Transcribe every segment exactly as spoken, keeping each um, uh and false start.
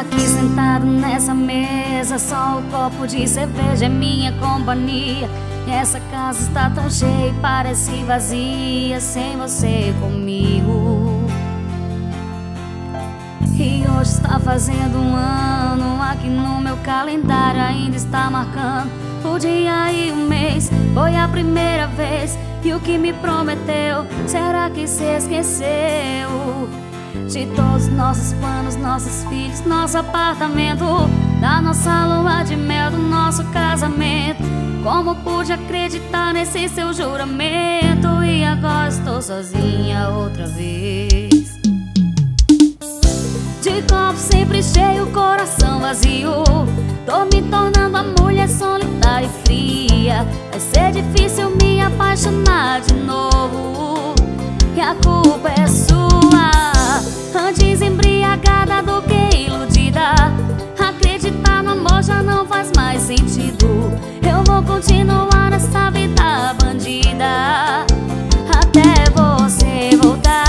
Aqui sentado nessa mesa, só o copo de cerveja é minha companhia. E essa casa está tão cheia e parece vazia sem você comigo. E hoje está fazendo um ano, aqui no meu calendário ainda está marcando o dia e o mês. Foi a primeira vez, e o que me prometeu, será que se esqueceu? De todos nossos planos, nossos filhos, nosso apartamento, da nossa lua de mel, do nosso casamento. Como pude acreditar nesse seu juramento? E agora estou sozinha outra vez. De copo sempre cheio, coração vazio. Tô me tornando a mulher solitária e fria. Vai ser difícil me apaixonar de novo, e a culpa é sua. Antes embriagada do que iludida, acreditar no amor já não faz mais sentido. Eu vou continuar nessa vida bandida até você voltar.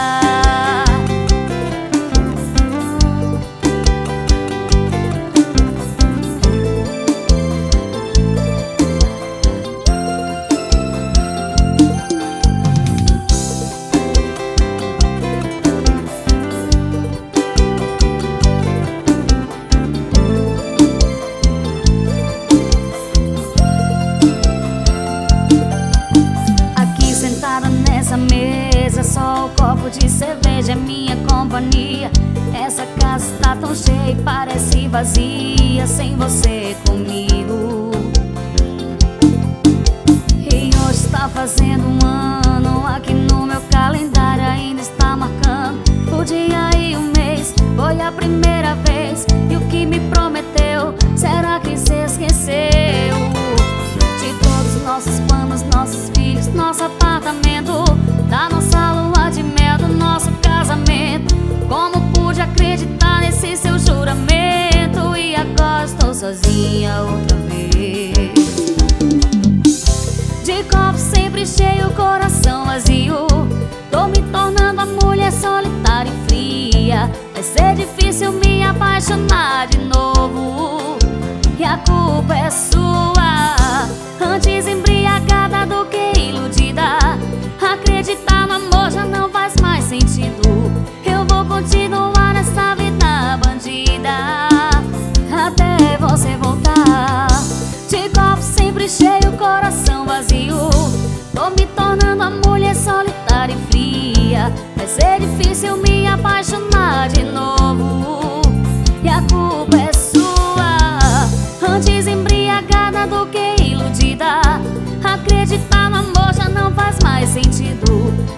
Nessa mesa, só o copo de cerveja é minha companhia. Essa casa está tão cheia e parece vazia sem você comigo. E hoje está fazendo um ano, aqui no meu calendário ainda está marcando o dia e o mês. Foi a primeira vez, e o que me prometeu, será que se esqueceu? De todos os nossos planos, nossos filhos, nosso apartamento, da nossa lua de mel, do nosso casamento. Como pude acreditar nesse seu juramento? E agora estou sozinha outra vez. De copo sempre cheio, coração vazio. Tô me tornando a mulher solitária e fria. Vai ser difícil me apaixonar de novo, e a culpa é sua. Antes embriagada do que iludida, acreditar no amor já não faz mais sentido. Eu vou continuar nessa vida bandida até você voltar. De copo sempre cheio, coração vazio. Tô me tornando a mulher solitária e fria. Vai ser difícil me apaixonar de novo, e a culpa é sua. Antes embriagada do que iludida, acreditar no amor já não faz mais sentido.